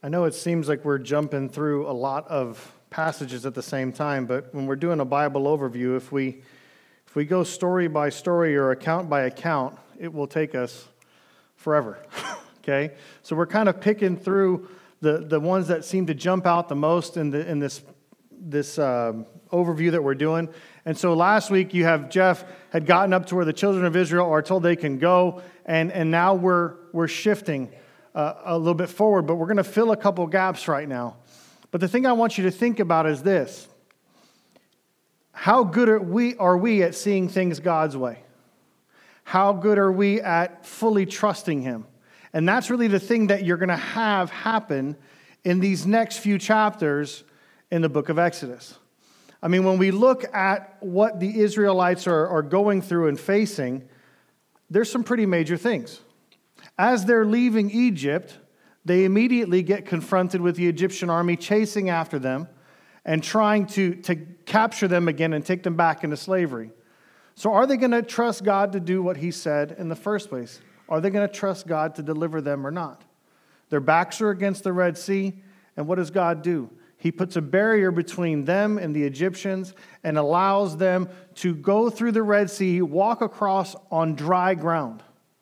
I know it seems like we're jumping through a lot of passages at the same time, but when we're doing a Bible overview, if we go story by story or account by account, it will take us forever. Okay? So we're kind of picking through the ones that seem to jump out the most in this overview that we're doing. And so last week you have Jeff had gotten up to where the children of Israel are told they can go, and now we're shifting a little bit forward, but we're going to fill a couple gaps right now. But the thing I want you to think about is this: how good are we at seeing things God's way? How good are we at fully trusting Him? And that's really the thing that you're going to have happen in these next few chapters in the book of Exodus. I mean, when we look at what the Israelites are going through and facing, there's some pretty major things. As they're leaving Egypt, they immediately get confronted with the Egyptian army chasing after them and trying to capture them again and take them back into slavery. So are they going to trust God to do what He said in the first place? Are they going to trust God to deliver them or not? Their backs are against the Red Sea, and what does God do? He puts a barrier between them and the Egyptians and allows them to go through the Red Sea, walk across on dry ground.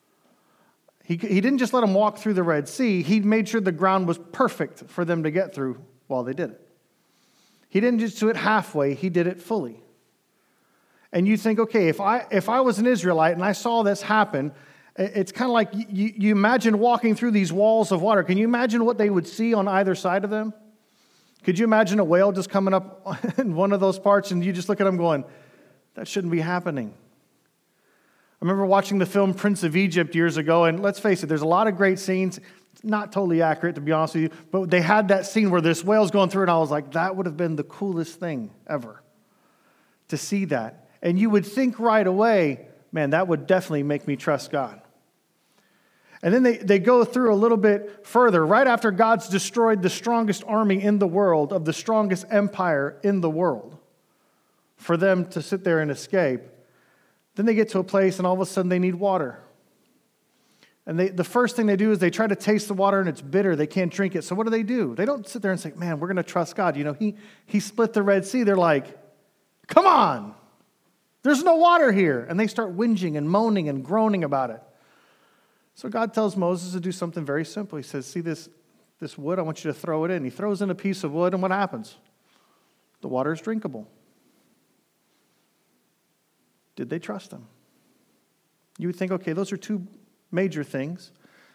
He didn't just let them walk through the Red Sea. He made sure the ground was perfect for them to get through while they did it. He didn't just do it halfway. He did it fully. And you think, okay, if I was an Israelite and I saw this happen, it's kind of like you imagine walking through these walls of water. Can you imagine what they would see on either side of them? Could you imagine a whale just coming up in one of those parts and you just look at them going, that shouldn't be happening? I remember watching the film Prince of Egypt years ago, and let's face it, there's a lot of great scenes. It's not totally accurate, to be honest with you, but they had that scene where this whale's going through, and I was like, that would have been the coolest thing ever, to see that. And you would think right away, man, that would definitely make me trust God. And then they go through a little bit further, right after God's destroyed the strongest army in the world, of the strongest empire in the world, for them to sit there and escape. Then they get to a place and all of a sudden they need water. And the first thing they do is they try to taste the water and it's bitter. They can't drink it. So what do? They don't sit there and say, man, we're going to trust God. You know, he split the Red Sea. They're like, come on, there's no water here. And they start whinging and moaning and groaning about it. So God tells Moses to do something very simple. He says, see this wood? I want you to throw it in. He throws in a piece of wood, and what happens? The water is drinkable. Did they trust Him? You would think, okay, those are two major things.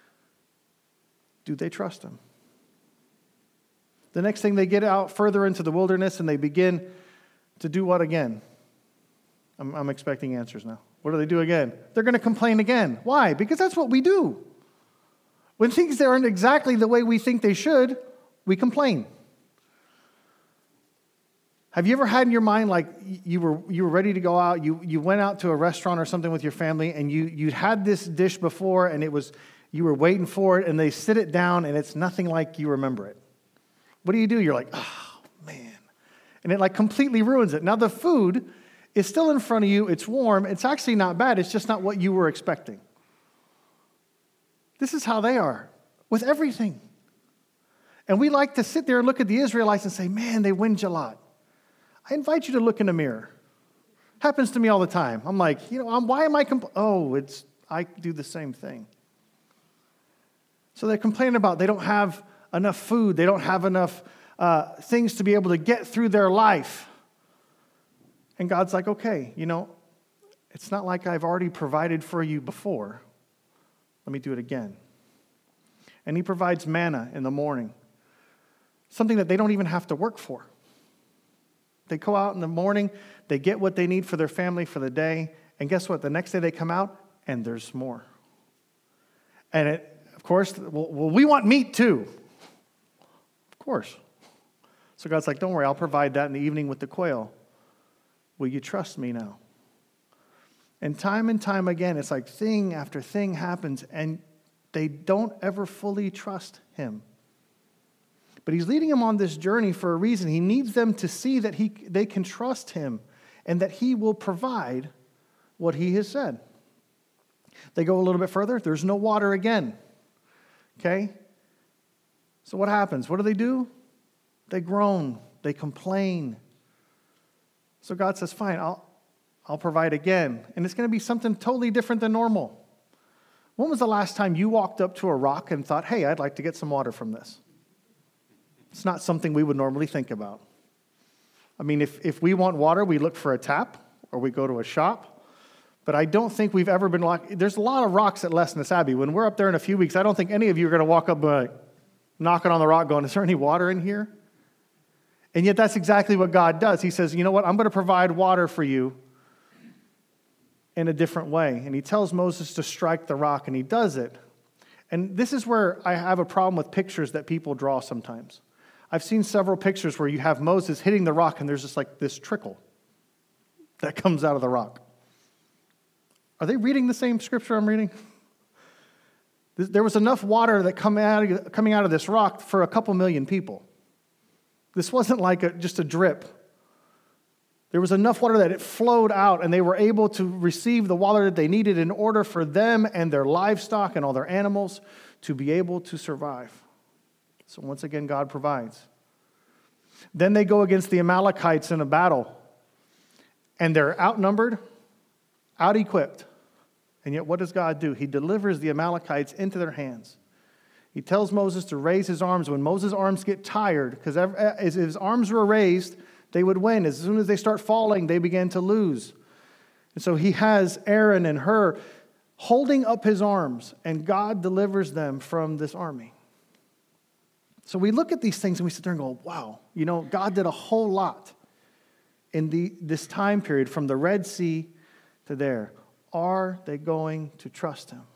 Do they trust Him? The next thing, they get out further into the wilderness and they begin to do what again? I'm expecting answers now. What do they do again? They're going to complain again. Why? Because that's what we do. When things aren't exactly the way we think they should, we complain. Have you ever had in your mind, like, you were ready to go out, you went out to a restaurant or something with your family, and you had this dish before, and you were waiting for it, and they sit it down, and it's nothing like you remember it. What do? You're like, oh, man. And it like completely ruins it. Now the food is still in front of you, it's warm, it's actually not bad, it's just not what you were expecting. This is how they are with everything. And we like to sit there and look at the Israelites and say, man, they whinge a lot. I invite you to look in the mirror. Happens to me all the time. I'm like, why am I I do the same thing. So they're complaining about they don't have enough food. They don't have enough things to be able to get through their life. And God's like, okay, it's not like I've already provided for you before. Let me do it again. And He provides manna in the morning. Something that they don't even have to work for. They go out in the morning, they get what they need for their family for the day, and guess what? The next day they come out, and there's more. And of course, we want meat too. Of course. So God's like, don't worry, I'll provide that in the evening with the quail. Will you trust me now? And time again, it's like thing after thing happens, and they don't ever fully trust Him. But He's leading them on this journey for a reason. He needs them to see that they can trust Him and that He will provide what He has said. They go a little bit further. There's no water again. Okay? So what happens? What do? They groan. They complain. So God says, fine, I'll provide again. And it's going to be something totally different than normal. When was the last time you walked up to a rock and thought, hey, I'd like to get some water from this? It's not something we would normally think about. I mean, if we want water, we look for a tap or we go to a shop. But I don't think we've ever been there's a lot of rocks at Lesness Abbey. When we're up there in a few weeks, I don't think any of you are going to walk up knocking on the rock going, is there any water in here? And yet that's exactly what God does. He says, you know what, I'm going to provide water for you in a different way. And he tells Moses to strike the rock, and he does it. And this is where I have a problem with pictures that people draw sometimes. I've seen several pictures where you have Moses hitting the rock, and there's just like this trickle that comes out of the rock. Are they reading the same scripture I'm reading? There was enough water that coming out of this rock for a couple million people. This wasn't like just a drip. There was enough water that it flowed out, and they were able to receive the water that they needed in order for them and their livestock and all their animals to be able to survive. So once again, God provides. Then they go against the Amalekites in a battle, and they're outnumbered, out-equipped. And yet what does God do? He delivers the Amalekites into their hands. He tells Moses to raise his arms. When Moses' arms get tired, because as his arms were raised, they would win. As soon as they start falling, they begin to lose. And so he has Aaron and Hur holding up his arms, and God delivers them from this army. So we look at these things and we sit there and go, wow, God did a whole lot in this time period from the Red Sea to there. Are they going to trust him?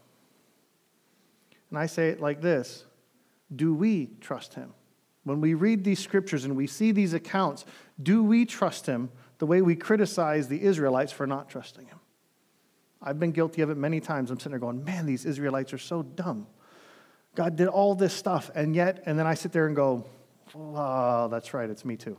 And I say it like this: do we trust him? When we read these scriptures and we see these accounts, do we trust him the way we criticize the Israelites for not trusting him? I've been guilty of it many times. I'm sitting there going, man, these Israelites are so dumb. God did all this stuff, and then I sit there and go, oh, that's right, it's me too.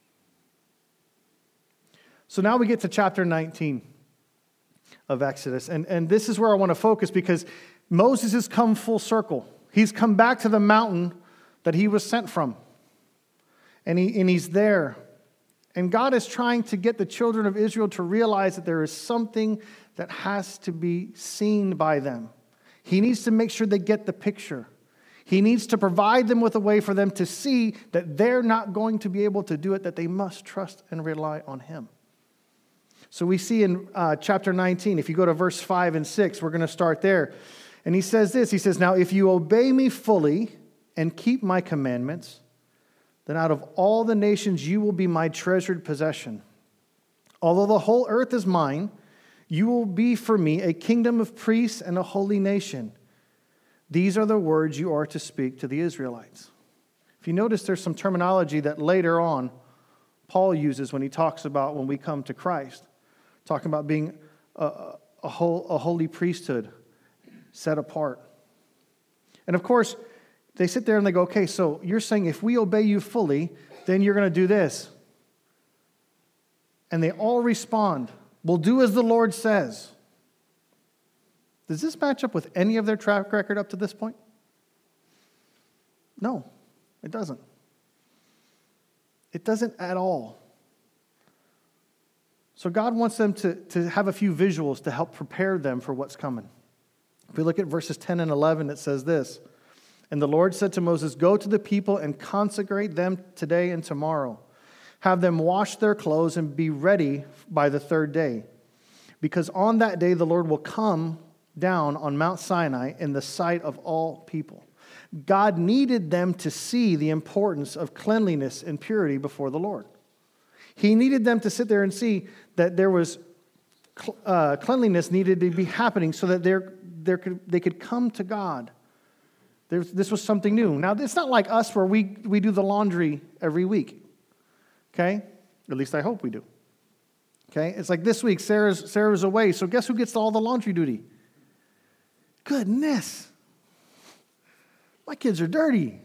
So now we get to chapter 19 of Exodus, and this is where I want to focus, because Moses has come full circle. He's come back to the mountain that he was sent from, and he's there. And God is trying to get the children of Israel to realize that there is something that has to be seen by them. He needs to make sure they get the picture. He needs to provide them with a way for them to see that they're not going to be able to do it, that they must trust and rely on him. So we see in chapter 19, if you go to verse 5 and 6, we're going to start there. And he says this, he says, now if you obey me fully and keep my commandments, then out of all the nations you will be my treasured possession. Although the whole earth is mine, you will be for me a kingdom of priests and a holy nation. These are the words you are to speak to the Israelites. If you notice, there's some terminology that later on Paul uses when he talks about when we come to Christ, talking about being a holy priesthood, set apart. And of course, they sit there and they go, okay, so you're saying if we obey you fully, then you're going to do this. And they all respond, we'll do as the Lord says. Does this match up with any of their track record up to this point? No, it doesn't. It doesn't at all. So God wants them to have a few visuals to help prepare them for what's coming. If we look at verses 10 and 11, it says this, and the Lord said to Moses, go to the people and consecrate them today and tomorrow. Have them wash their clothes and be ready by the third day. Because on that day the Lord will come down on Mount Sinai in the sight of all people. God needed them to see the importance of cleanliness and purity before the Lord. He needed them to sit there and see that there was cleanliness needed to be happening so that they could come to God. This was something new. Now, it's not like us where we do the laundry every week. Okay? At least I hope we do. Okay? It's like this week, Sarah's away, so guess who gets all the laundry duty? Goodness. My kids are dirty.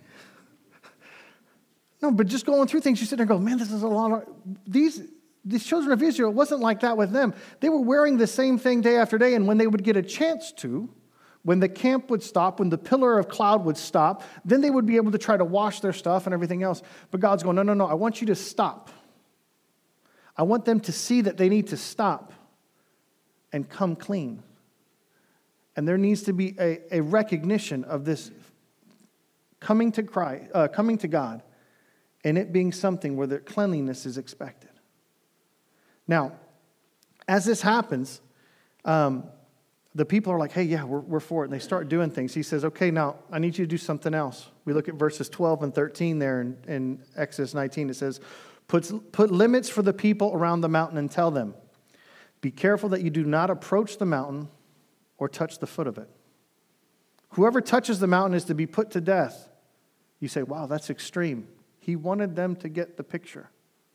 No, but just going through things, you sit there and go, man, this is a lot of... These children of Israel, it wasn't like that with them. They were wearing the same thing day after day, and when they would get a chance to, When the camp would stop, when the pillar of cloud would stop, then they would be able to try to wash their stuff and everything else. But God's going, no, I want you to stop. I want them to see that they need to stop and come clean. And there needs to be a recognition of this coming to God, and it being something where the cleanliness is expected. Now, as this happens, the people are like, hey, yeah, we're for it. And they start doing things. He says, okay, now I need you to do something else. We look at verses 12 and 13 there in Exodus 19. It says, put limits for the people around the mountain and tell them, be careful that you do not approach the mountain or touch the foot of it. Whoever touches the mountain is to be put to death. You say, wow, that's extreme. He wanted them to get the picture.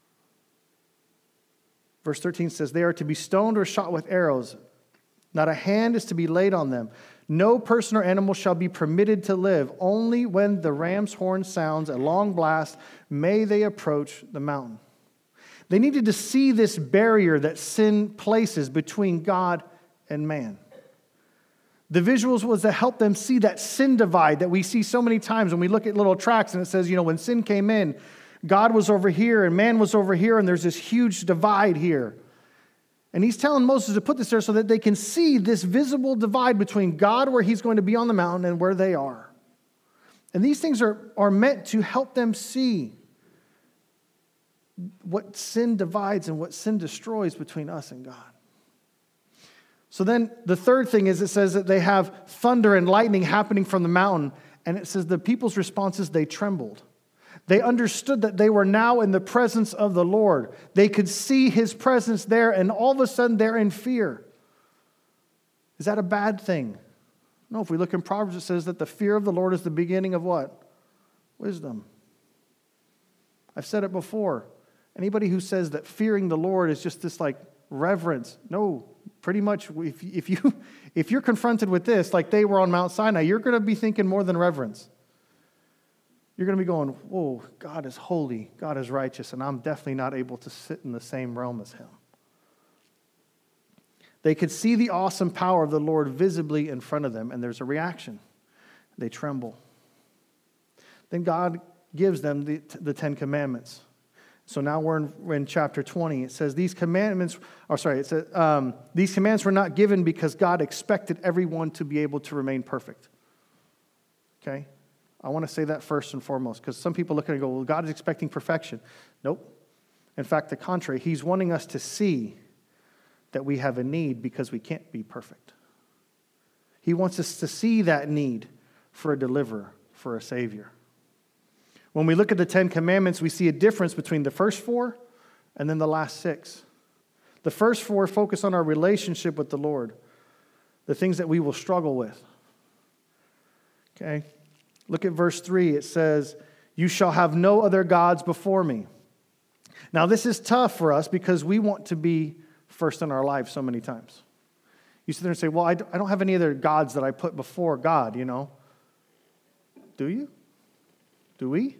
Verse 13 says, they are to be stoned or shot with arrows. Not a hand is to be laid on them. No person or animal shall be permitted to live. Only when the ram's horn sounds a long blast may they approach the mountain. They needed to see this barrier that sin places between God and man. The visuals was to help them see that sin divide that we see so many times when we look at little tracts and it says, when sin came in, God was over here and man was over here and there's this huge divide here. And he's telling Moses to put this there so that they can see this visible divide between God, where he's going to be on the mountain, and where they are. And these things are meant to help them see what sin divides and what sin destroys between us and God. So then the third thing is, it says that they have thunder and lightning happening from the mountain. And it says the people's response is they trembled. They understood that they were now in the presence of the Lord. They could see his presence there, and all of a sudden they're in fear. Is that a bad thing? No, if we look in Proverbs, it says that the fear of the Lord is the beginning of what? Wisdom. I've said it before. Anybody who says that fearing the Lord is just this like reverence, no, pretty much if you're confronted with this, like they were on Mount Sinai, you're going to be thinking more than reverence. You're going to be going, whoa, God is holy, God is righteous, and I'm definitely not able to sit in the same realm as him. They could see the awesome power of the Lord visibly in front of them, and there's a reaction. They tremble. Then God gives them the Ten Commandments. So now we're in chapter 20. It says these commandments were not given because God expected everyone to be able to remain perfect. Okay? I want to say that first and foremost, because some people look at it and go, well, God is expecting perfection. Nope. In fact, the contrary. He's wanting us to see that we have a need because we can't be perfect. He wants us to see that need for a deliverer, for a Savior. When we look at the Ten Commandments, we see a difference between the first four and then the last six. The first four focus on our relationship with the Lord, the things that we will struggle with. Okay? Look at verse 3. It says, you shall have no other gods before me. Now, this is tough for us because we want to be first in our lives so many times. You sit there and say, well, I don't have any other gods that I put before God, Do you? Do we?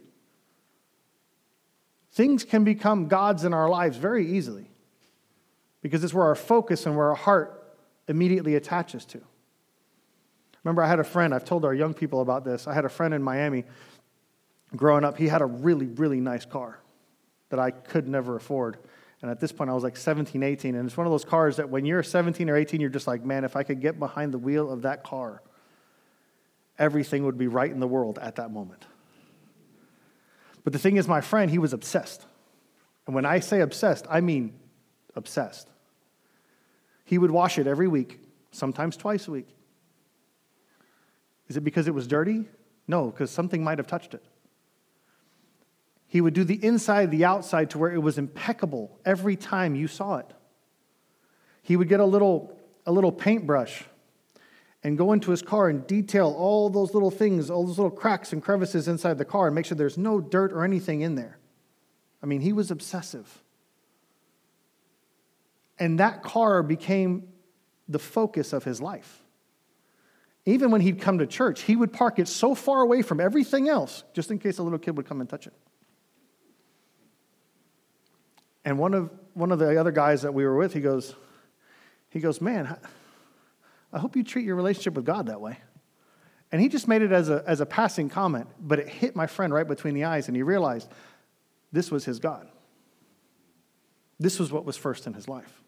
Things can become gods in our lives very easily because it's where our focus and where our heart immediately attaches to. Remember, I had a friend, I've told our young people about this. I had a friend in Miami growing up. He had a really, really nice car that I could never afford. And at this point, I was like 17, 18. And it's one of those cars that when you're 17 or 18, you're just like, man, if I could get behind the wheel of that car, everything would be right in the world at that moment. But the thing is, my friend, he was obsessed. And when I say obsessed, I mean obsessed. He would wash it every week, sometimes twice a week. Is it because it was dirty? No, because something might have touched it. He would do the inside, the outside to where it was impeccable every time you saw it. He would get a little paintbrush and go into his car and detail all those little things, all those little cracks and crevices inside the car and make sure there's no dirt or anything in there. I mean, he was obsessive. And that car became the focus of his life. Even when he'd come to church, he would park it so far away from everything else, just in case a little kid would come and touch it. And one of the other guys that we were with, he goes, man, I hope you treat your relationship with God that way. And he just made it as a passing comment, but it hit my friend right between the eyes, and he realized this was his God. This was what was first in his life.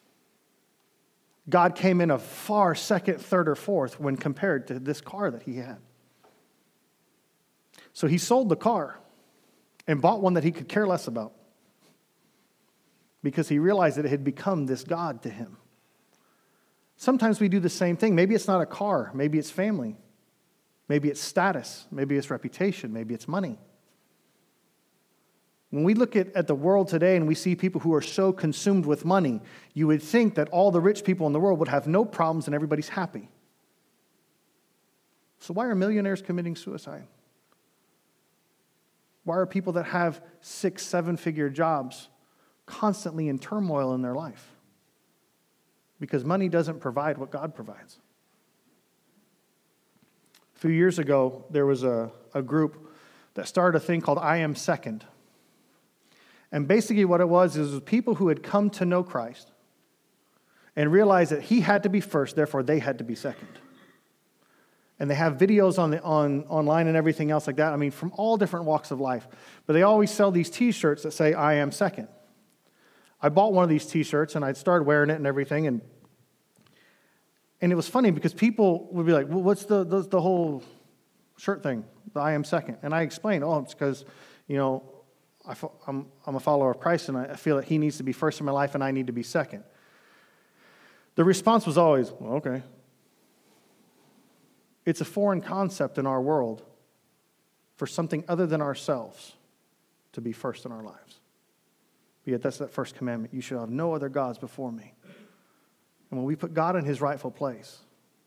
God came in a far second, third, or fourth when compared to this car that he had. So he sold the car and bought one that he could care less about because he realized that it had become this God to him. Sometimes we do the same thing. Maybe it's not a car. Maybe it's family. Maybe it's status. Maybe it's reputation. Maybe it's money. When we look at the world today and we see people who are so consumed with money, you would think that all the rich people in the world would have no problems and everybody's happy. So why are millionaires committing suicide? Why are people that have 6, 7-figure jobs constantly in turmoil in their life? Because money doesn't provide what God provides. A few years ago, there was a group that started a thing called I Am Second. And basically what it was is people who had come to know Christ and realized that he had to be first, therefore they had to be second. And they have videos online and everything else like that. I mean, from all different walks of life. But they always sell these T-shirts that say, I am second. I bought one of these T-shirts, and I started wearing it and everything. And it was funny because people would be like, well, what's the whole shirt thing, the I am second? And I explained, it's because, I'm a follower of Christ, and I feel that he needs to be first in my life, and I need to be second. The response was always, well, okay. It's a foreign concept in our world for something other than ourselves to be first in our lives. But yet that's that first commandment. You shall have no other gods before me. And when we put God in his rightful place,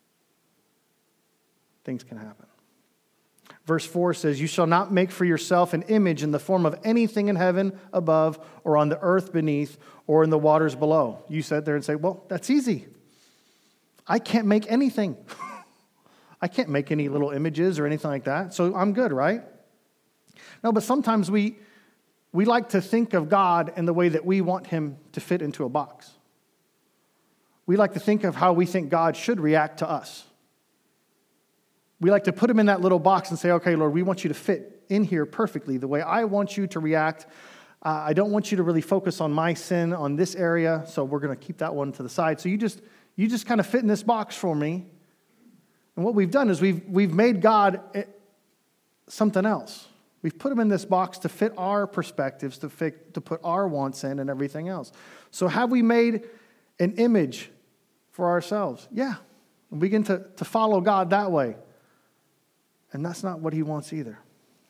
things can happen. Verse 4 says, you shall not make for yourself an image in the form of anything in heaven above or on the earth beneath or in the waters below. You sit there and say, well, that's easy. I can't make anything. I can't make any little images or anything like that, so I'm good, right? No, but sometimes we like to think of God in the way that we want him to fit into a box. We like to think of how we think God should react to us. We like to put him in that little box and say, okay, Lord, we want you to fit in here perfectly the way I want you to react. I don't want you to really focus on my sin on this area, so we're going to keep that one to the side. So you just kind of fit in this box for me. And what we've done is we've made God something else. We've put him in this box to fit our perspectives, to put our wants in and everything else. So have we made an image for ourselves? Yeah. We begin to follow God that way. And that's not what he wants either.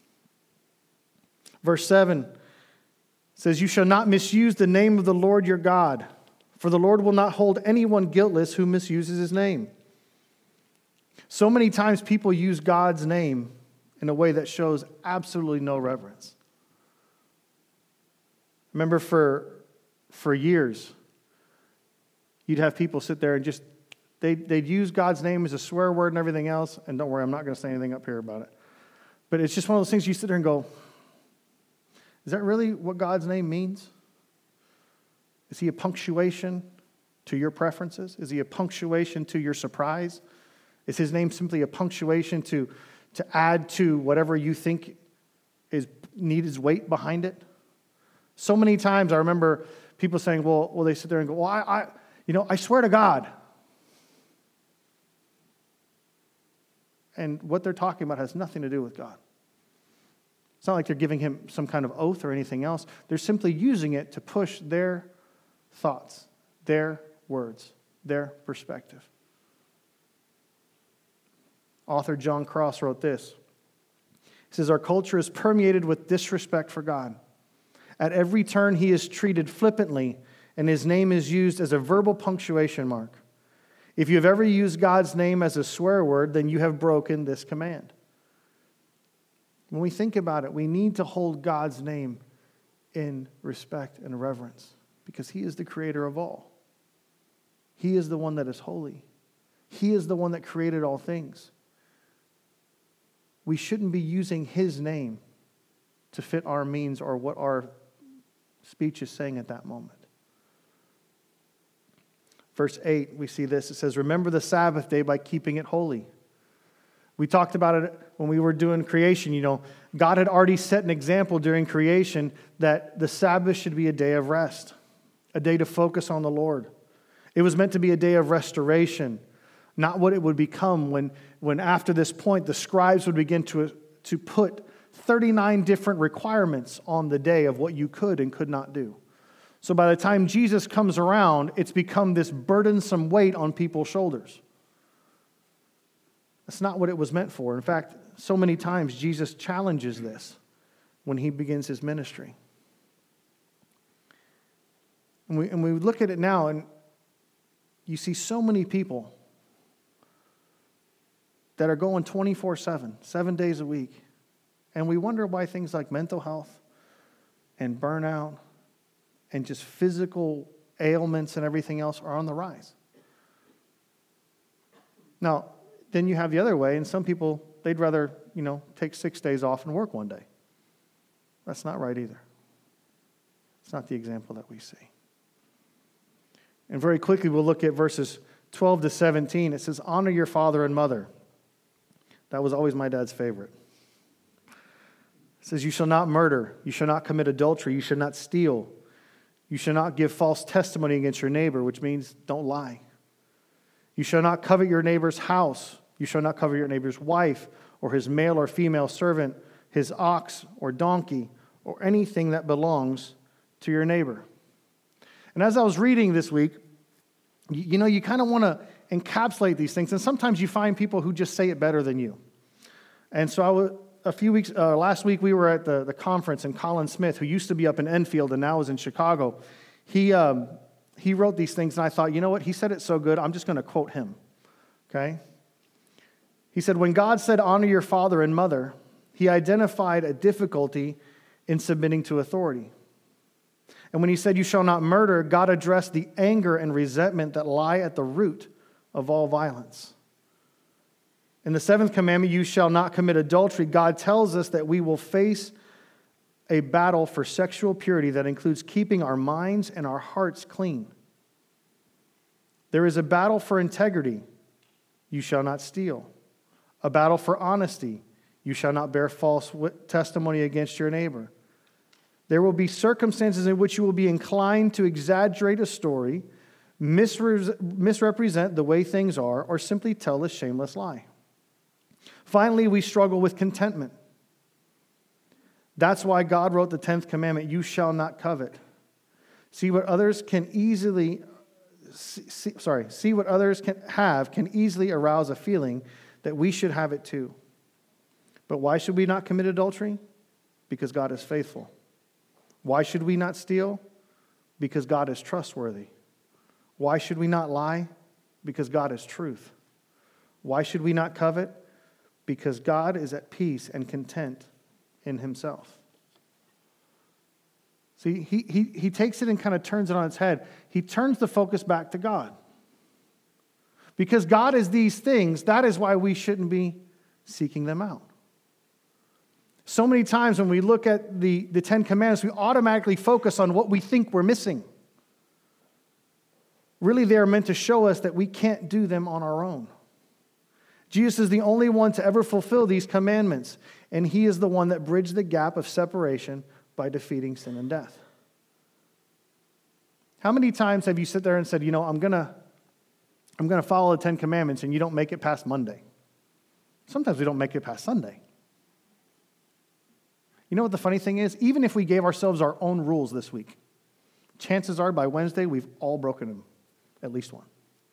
Verse 7 says, you shall not misuse the name of the Lord your God, for the Lord will not hold anyone guiltless who misuses his name. So many times people use God's name in a way that shows absolutely no reverence. Remember for years, you'd have people sit there and just, they'd use God's name as a swear word and everything else. And don't worry, I'm not going to say anything up here about it. But it's just one of those things you sit there and go, is that really what God's name means? Is he a punctuation to your preferences? Is he a punctuation to your surprise? Is his name simply a punctuation to add to whatever you think needs weight behind it? So many times I remember people saying, well, they sit there and go, well, I swear to God. And what they're talking about has nothing to do with God. It's not like they're giving him some kind of oath or anything else. They're simply using it to push their thoughts, their words, their perspective. Author John Cross wrote this. He says, our culture is permeated with disrespect for God. At every turn, he is treated flippantly, and his name is used as a verbal punctuation mark. If you have ever used God's name as a swear word, then you have broken this command. When we think about it, we need to hold God's name in respect and reverence because he is the creator of all. He is the one that is holy. He is the one that created all things. We shouldn't be using his name to fit our means or what our speech is saying at that moment. Verse 8, we see this. It says, remember the Sabbath day by keeping it holy. We talked about it when we were doing creation. You know, God had already set an example during creation that the Sabbath should be a day of rest, a day to focus on the Lord. It was meant to be a day of restoration, not what it would become when after this point the scribes would begin to put 39 different requirements on the day of what you could and could not do. So by the time Jesus comes around, it's become this burdensome weight on people's shoulders. That's not what it was meant for. In fact, so many times Jesus challenges this when he begins his ministry. And we look at it now, and you see so many people that are going 24/7, 7 days a week. And we wonder why things like mental health and burnout and just physical ailments and everything else are on the rise. Now, then you have the other way, and some people, they'd rather, take 6 days off and work one day. That's not right either. It's not the example that we see. And very quickly, we'll look at verses 12 to 17. It says, honor your father and mother. That was always my dad's favorite. It says, you shall not murder. You shall not commit adultery. You shall not steal. You shall not give false testimony against your neighbor, which means don't lie. You shall not covet your neighbor's house. You shall not covet your neighbor's wife or his male or female servant, his ox or donkey, or anything that belongs to your neighbor. And as I was reading this week, you kind of want to encapsulate these things. And sometimes you find people who just say it better than you. And so last week we were at the conference, and Colin Smith, who used to be up in Enfield and now is in Chicago, he wrote these things, and I thought, you know what? He said it so good, I'm just going to quote him. Okay? He said, when God said, honor your father and mother, he identified a difficulty in submitting to authority. And when he said, you shall not murder, God addressed the anger and resentment that lie at the root of all violence. In the seventh commandment, you shall not commit adultery, God tells us that we will face a battle for sexual purity that includes keeping our minds and our hearts clean. There is a battle for integrity. You shall not steal. A battle for honesty. You shall not bear false testimony against your neighbor. There will be circumstances in which you will be inclined to exaggerate a story, misrepresent the way things are, or simply tell a shameless lie. Finally, we struggle with contentment. That's why God wrote the 10th commandment, you shall not covet. See what others can easily arouse a feeling that we should have it too. But why should we not commit adultery? Because God is faithful. Why should we not steal? Because God is trustworthy. Why should we not lie? Because God is truth. Why should we not covet? Because God is at peace and content in himself. See, he takes it and kind of turns it on its head. He turns the focus back to God. Because God is these things, that is why we shouldn't be seeking them out. So many times when we look at the Ten Commandments, we automatically focus on what we think we're missing. Really, they are meant to show us that we can't do them on our own. Jesus is the only one to ever fulfill these commandments, and he is the one that bridged the gap of separation by defeating sin and death. How many times have you sit there and said, I'm going to follow the 10 Commandments, and you don't make it past Monday? Sometimes we don't make it past Sunday. You know what the funny thing is? Even if we gave ourselves our own rules this week, chances are by Wednesday we've all broken them, at least one.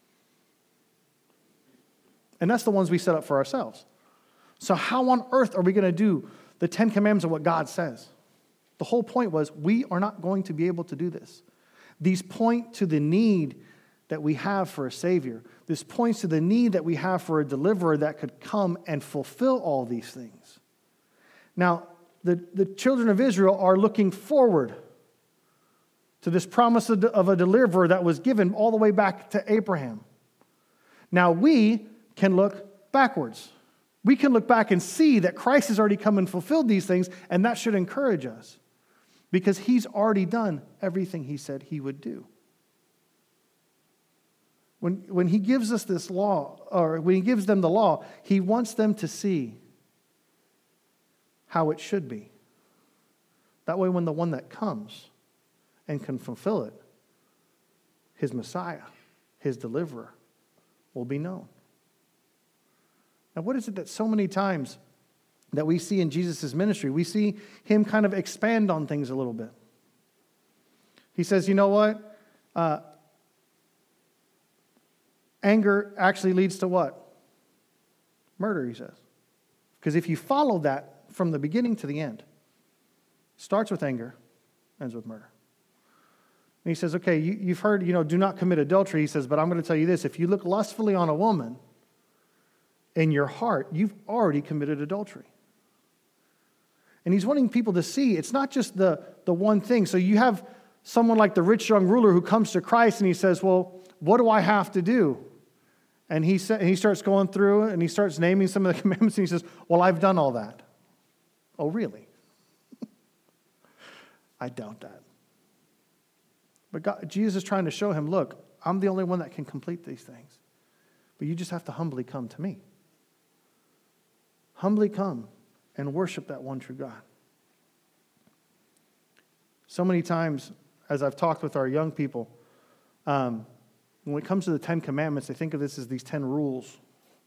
And that's the ones we set up for ourselves. So how on earth are we going to do the 10 Commandments of what God says? The whole point was we are not going to be able to do this. These point to the need that we have for a Savior. This points to the need that we have for a deliverer that could come and fulfill all these things. Now, the children of Israel are looking forward to this promise of a deliverer that was given all the way back to Abraham. Now we can look backwards. We can look back and see that Christ has already come and fulfilled these things, and that should encourage us because he's already done everything he said he would do. When he gives us this law, or when he gives them the law, he wants them to see how it should be. That way, when the one that comes and can fulfill it, his Messiah, his deliverer, will be known. Now, what is it that so many times that we see in Jesus' ministry? We see him kind of expand on things a little bit. He says, you know what? Anger actually leads to what? Murder, he says. Because if you follow that from the beginning to the end, starts with anger, ends with murder. And he says, okay, you've heard, do not commit adultery. He says, but I'm going to tell you this. If you look lustfully on a woman, in your heart, you've already committed adultery. And he's wanting people to see it's not just the one thing. So you have someone like the rich young ruler who comes to Christ and he says, well, what do I have to do? And he starts going through and he starts naming some of the commandments and he says, well, I've done all that. Oh, really? I doubt that. But Jesus is trying to show him, look, I'm the only one that can complete these things. But you just have to humbly come to me. Humbly come and worship that one true God. So many times, as I've talked with our young people, when it comes to the 10 Commandments, they think of this as these 10 rules.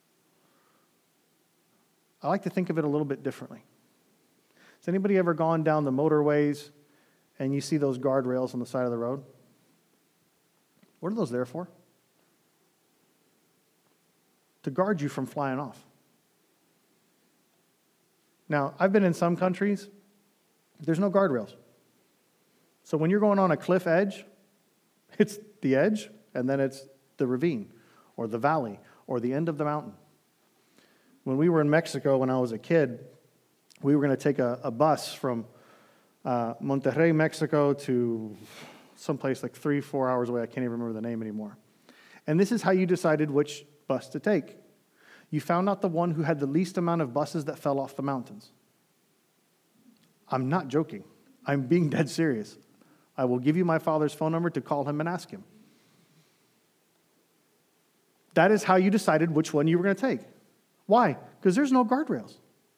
I like to think of it a little bit differently. Has anybody ever gone down the motorways and you see those guardrails on the side of the road? What are those there for? To guard you from flying off. Now, I've been in some countries, there's no guardrails. So when you're going on a cliff edge, it's the edge, and then it's the ravine, or the valley, or the end of the mountain. When we were in Mexico when I was a kid, we were going to take a bus from Monterrey, Mexico to someplace like 3-4 hours away. I can't even remember the name anymore. And this is how you decided which bus to take. You found out the one who had the least amount of buses that fell off the mountains. I'm not joking. I'm being dead serious. I will give you my father's phone number to call him and ask him. That is how you decided which one you were going to take. Why? Because there's no guardrails.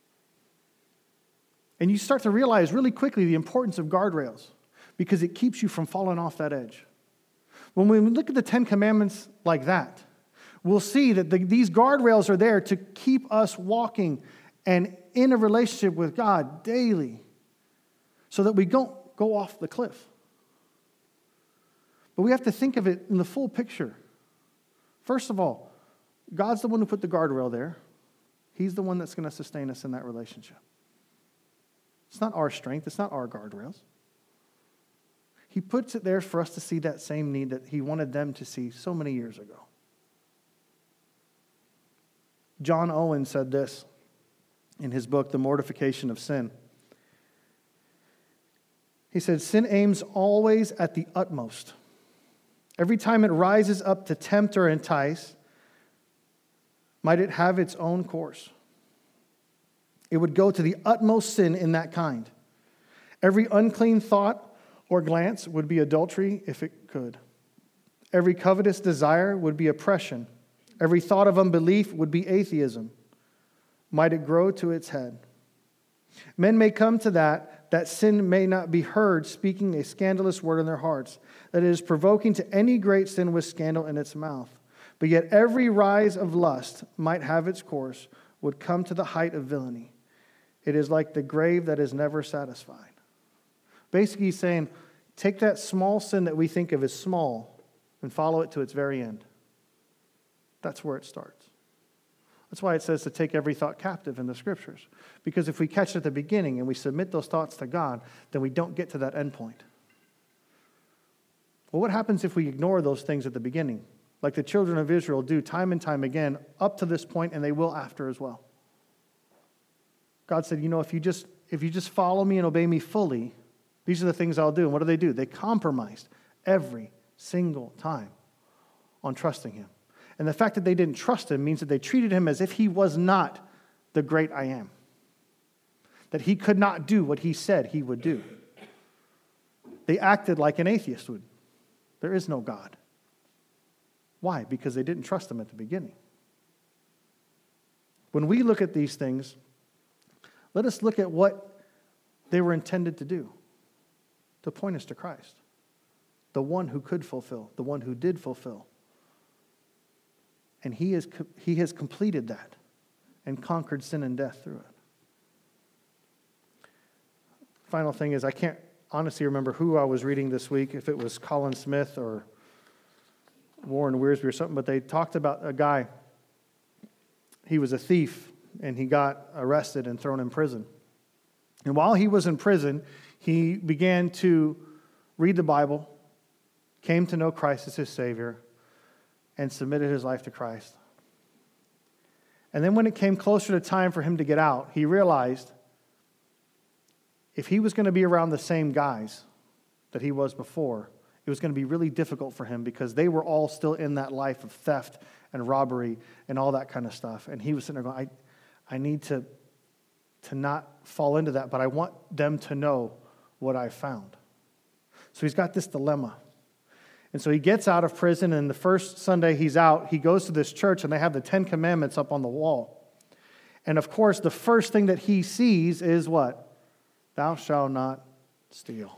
And you start to realize really quickly the importance of guardrails because it keeps you from falling off that edge. When we look at the 10 Commandments like that, we'll see that these guardrails are there to keep us walking and in a relationship with God daily so that we don't go off the cliff. But we have to think of it in the full picture. First of all, God's the one who put the guardrail there. He's the one that's going to sustain us in that relationship. It's not our strength. It's not our guardrails. He puts it there for us to see that same need that he wanted them to see so many years ago. John Owen said this in his book, The Mortification of Sin. He said, sin aims always at the utmost. Every time it rises up to tempt or entice, might it have its own course. It would go to the utmost sin in that kind. Every unclean thought or glance would be adultery if it could. Every covetous desire would be oppression. Every thought of unbelief would be atheism. Might it grow to its head. Men may come to that sin may not be heard speaking a scandalous word in their hearts, that it is provoking to any great sin with scandal in its mouth. But yet every rise of lust might have its course, would come to the height of villainy. It is like the grave that is never satisfied. Basically, he's saying, take that small sin that we think of as small and follow it to its very end. That's where it starts. That's why it says to take every thought captive in the Scriptures. Because if we catch it at the beginning and we submit those thoughts to God, then we don't get to that end point. Well, what happens if we ignore those things at the beginning? Like the children of Israel do time and time again, up to this point, and they will after as well. God said, if you just follow me and obey me fully, these are the things I'll do. And what do? They compromised every single time on trusting him. And the fact that they didn't trust him means that they treated him as if he was not the great I am. That he could not do what he said he would do. They acted like an atheist would. There is no God. Why? Because they didn't trust him at the beginning. When we look at these things, let us look at what they were intended to do, to point us to Christ, the one who could fulfill, the one who did fulfill. And he has completed that and conquered sin and death through it. Final thing is, I can't honestly remember who I was reading this week, if it was Colin Smith or Warren Wiersbe or something, but they talked about a guy. He was a thief, and he got arrested and thrown in prison. And while he was in prison, he began to read the Bible, came to know Christ as his Savior, and submitted his life to Christ. And then when it came closer to time for him to get out, he realized if he was going to be around the same guys that he was before, it was going to be really difficult for him because they were all still in that life of theft and robbery and all that kind of stuff. And he was sitting there going, I need to not fall into that, but I want them to know what I found. So he's got this dilemma. And so he gets out of prison, and the first Sunday he's out, he goes to this church, and they have the 10 Commandments up on the wall. And of course, the first thing that he sees is what? Thou shalt not steal.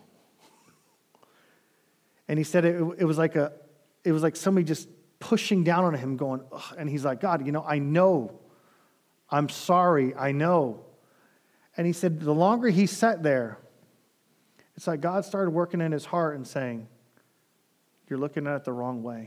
And he said it was like somebody just pushing down on him, going, ugh. And he's like, God, I know. I'm sorry, I know. And he said the longer he sat there, it's like God started working in his heart and saying, you're looking at it the wrong way.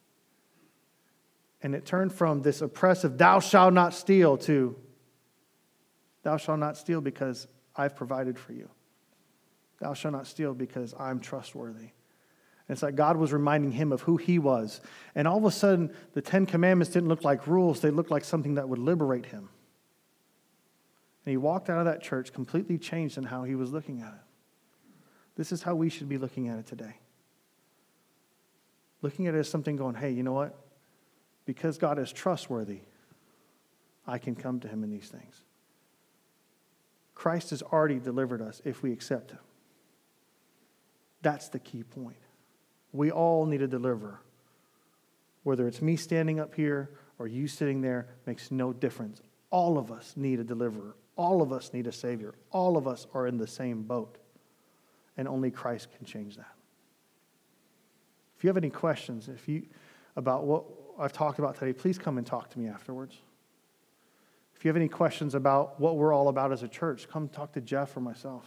And it turned from this oppressive, thou shalt not steal, to thou shalt not steal because I've provided for you. Thou shalt not steal because I'm trustworthy. And it's like God was reminding him of who he was. And all of a sudden, the 10 Commandments didn't look like rules. They looked like something that would liberate him. And he walked out of that church completely changed in how he was looking at it. This is how we should be looking at it today. Looking at it as something going, hey, you know what? Because God is trustworthy, I can come to him in these things. Christ has already delivered us if we accept him. That's the key point. We all need a deliverer. Whether it's me standing up here or you sitting there, makes no difference. All of us need a deliverer. All of us need a Savior. All of us are in the same boat. And only Christ can change that. If you have any questions about what I've talked about today, please come and talk to me afterwards. If you have any questions about what we're all about as a church, come talk to Jeff or myself.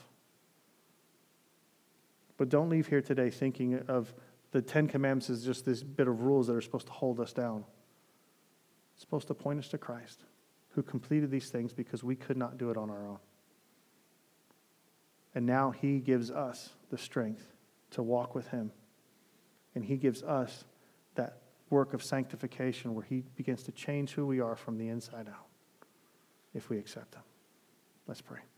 But don't leave here today thinking of the 10 Commandments as just this bit of rules that are supposed to hold us down. It's supposed to point us to Christ, who completed these things because we could not do it on our own. And now he gives us the strength to walk with him. And he gives us that work of sanctification where he begins to change who we are from the inside out if we accept him. Let's pray.